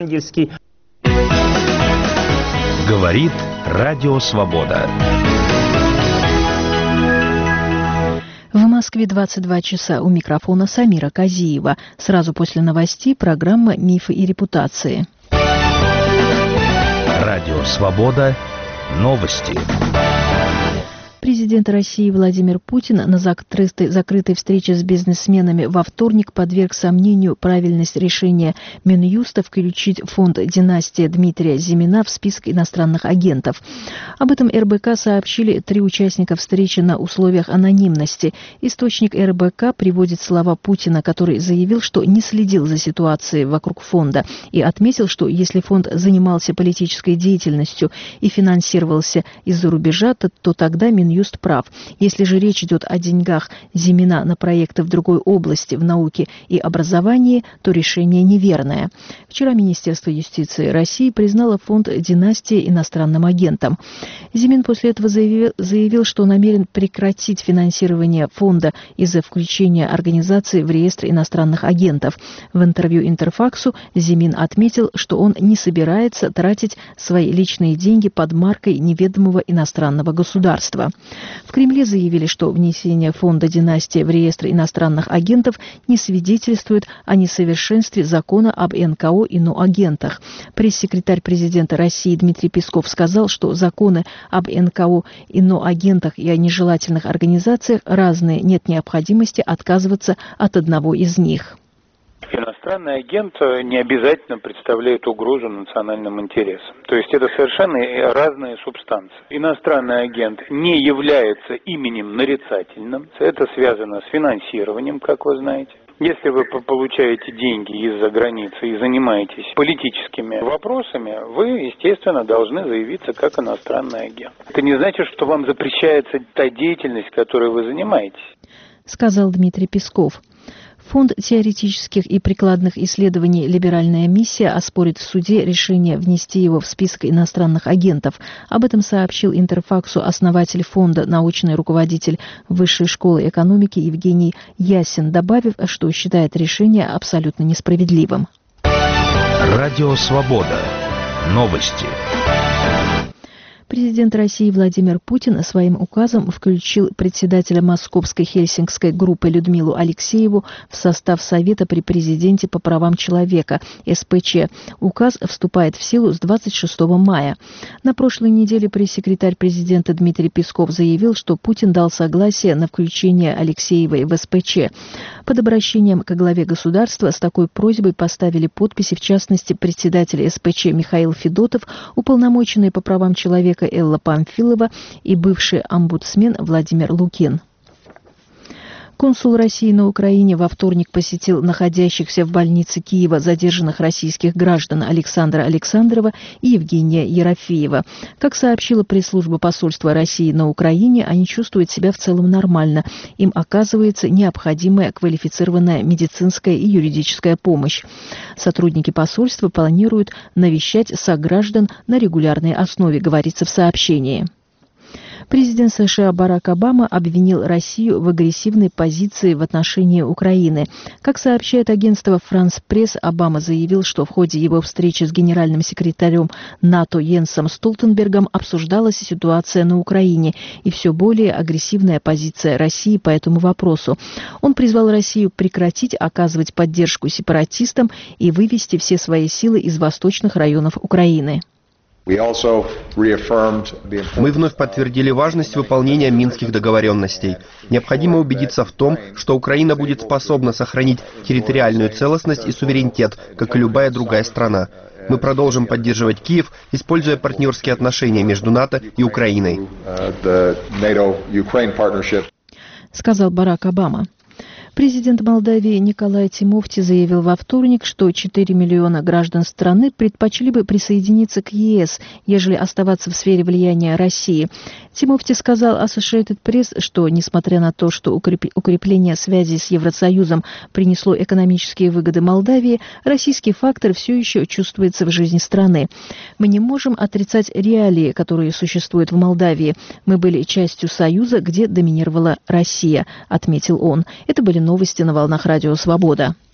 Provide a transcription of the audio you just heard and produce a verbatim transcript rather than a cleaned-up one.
Говорит Радио Свобода. В Москве двадцать два часа. У микрофона Самира Казиева. Сразу после новостей программа «Мифы и репутации». Радио Свобода. Новости. Президент России Владимир Путин на закрытой, закрытой встрече с бизнесменами во вторник подверг сомнению правильность решения Минюста включить фонд «Династия» Дмитрия Зимина в список иностранных агентов. Об этом эр бэ ка сообщили три участника встречи на условиях анонимности. Источник эр бэ ка приводит слова Путина, который заявил, что не следил за ситуацией вокруг фонда и отметил, что если фонд занимался политической деятельностью и финансировался из-за рубежа, то, то тогда Минюст Минюст прав. Если же речь идет о деньгах Зимина на проекты в другой области, в науке и образовании, то решение неверное. Вчера Министерство юстиции России признало фонд «Династия» иностранным агентом. Зимин после этого заявил, заявил, что намерен прекратить финансирование фонда из-за включения организации в реестр иностранных агентов. В интервью Интерфаксу Зимин отметил, что он не собирается тратить свои личные деньги под маркой неведомого иностранного государства. В Кремле заявили, что внесение фонда «Династия» в реестр иностранных агентов не свидетельствует о несовершенстве закона об эн ка о и ноагентах. Пресс-секретарь президента России Дмитрий Песков сказал, что законы об эн ка о и ноагентах и о нежелательных организациях разные, нет необходимости отказываться от одного из них. Иностранный агент не обязательно представляет угрозу национальным интересам. То есть это совершенно разные субстанции. Иностранный агент не является именем нарицательным. Это связано с финансированием, как вы знаете. Если вы получаете деньги из-за границы и занимаетесь политическими вопросами, вы, естественно, должны заявиться как иностранный агент. Это не значит, что вам запрещается та деятельность, которой вы занимаетесь, сказал Дмитрий Песков. Фонд теоретических и прикладных исследований «Либеральная миссия» оспорит в суде решение внести его в список иностранных агентов. Об этом сообщил Интерфаксу основатель фонда, научный руководитель Высшей школы экономики Евгений Ясин, добавив, что считает решение абсолютно несправедливым. Радио Свобода. Новости. Президент России Владимир Путин своим указом включил председателя Московской Хельсинкской группы Людмилу Алексееву в состав Совета при президенте по правам человека, эс пэ че. Указ вступает в силу с двадцать шестого мая. На прошлой неделе пресс-секретарь президента Дмитрий Песков заявил, что Путин дал согласие на включение Алексеевой в эс пэ че. Под обращением к главе государства с такой просьбой поставили подписи, в частности, председатель эс пэ че Михаил Федотов, уполномоченный по правам человека Элла Памфилова и бывший омбудсмен Владимир Лукин. Консул России на Украине во вторник посетил находящихся в больнице Киева задержанных российских граждан Александра Александрова и Евгения Ерофеева. Как сообщила пресс-служба посольства России на Украине, они чувствуют себя в целом нормально. Им оказывается необходимая квалифицированная медицинская и юридическая помощь. Сотрудники посольства планируют навещать сограждан на регулярной основе, говорится в сообщении. Президент США Барак Обама обвинил Россию в агрессивной позиции в отношении Украины. Как сообщает агентство «Франс Пресс», Обама заявил, что в ходе его встречи с генеральным секретарем НАТО Йенсом Столтенбергом обсуждалась ситуация на Украине и все более агрессивная позиция России по этому вопросу. Он призвал Россию прекратить оказывать поддержку сепаратистам и вывести все свои силы из восточных районов Украины. Мы вновь подтвердили важность выполнения Минских договоренностей. Необходимо убедиться в том, что Украина будет способна сохранить территориальную целостность и суверенитет, как и любая другая страна. Мы продолжим поддерживать Киев, используя партнерские отношения между НАТО и Украиной, сказал Барак Обама. Президент Молдавии Николай Тимофти заявил во вторник, что четыре миллиона граждан страны предпочли бы присоединиться к е эс, ежели оставаться в сфере влияния России. Тимофти сказал Associated Press, что, несмотря на то, что укрепление связей с Евросоюзом принесло экономические выгоды Молдавии, российский фактор все еще чувствуется в жизни страны. Мы не можем отрицать реалии, которые существуют в Молдавии. Мы были частью Союза, где доминировала Россия, отметил он. Это были новости на волнах Радио Свобода.